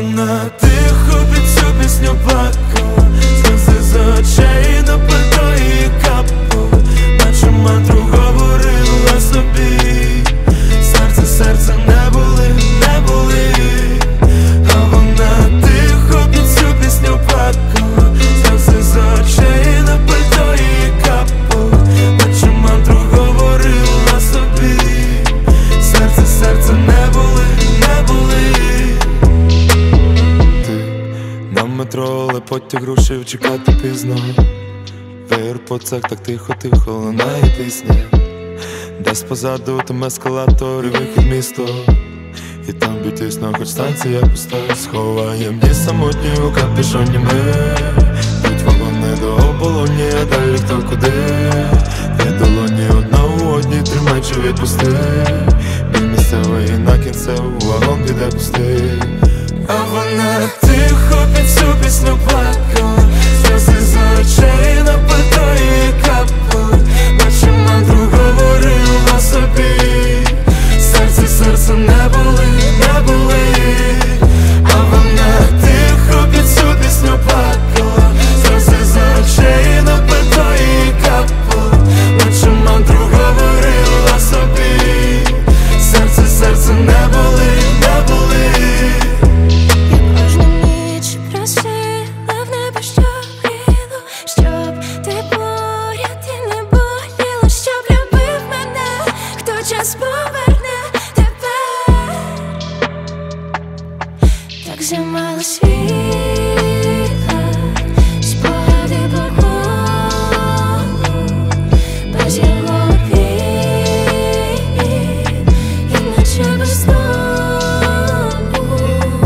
вона тихо під цю пісню плакала, сльози з очей на пальто її капали, наче мантру говорила собі. Серце не були, не були. А вона тихо під цю пісню плакала, сльози з очей на пальто її капали, наче мантру говорила собі. Серце не були, не були. На метро, але потяг рушив, чекати пізно. В аеропортах так тихо-тихо лунає пісня. Десь позаду там ескалатор і вихід в місто, і там б'ють тісно, хоч станція пуста. Сховаєм дні самотні у капюшоні ми, йдуть вагони до оболоні, а далі хто куди. Дві долоні одна у одній, тримай чи відпусти. Біль місцевий на кінцеву, вагон піде пустий. А вона тихо під цю пісню плакала, сльози з очей на пальто її капали, наче мантру говорила собі. Серце не були, не були. А вона тихо під цю пісню плакала, сльози з очей на пальто її капали, наче мантру говорила собі. Серце не були, не були. Так замало світла, спогади по колу, без його обіймів, іначе без дому.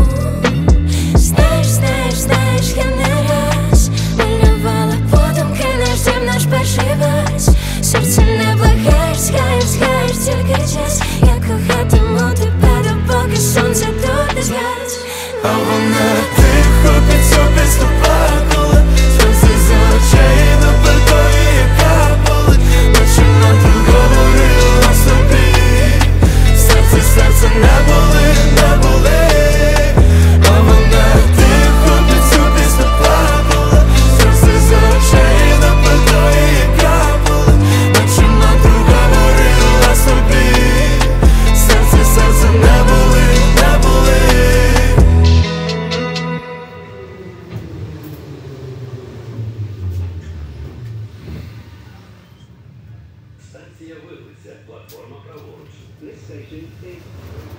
Знаєш, я не раз малювала подумки наш дім, наш перший вальс. Серце не благаєш, згаєш тільки час. Я кохатиму тебе, допоки сонце тут не згас. А вона тихо під цю пісню плакала, сльози з очей на пальто її капали, наче мантру говорила собі. Серце не були, не були. А вона тихо під цю пісню плакала, сльози з очей на пальто її капали, наче мантру говорила собі. Серце не були, не були. Станція Вилиця, платформа праворуч. This station is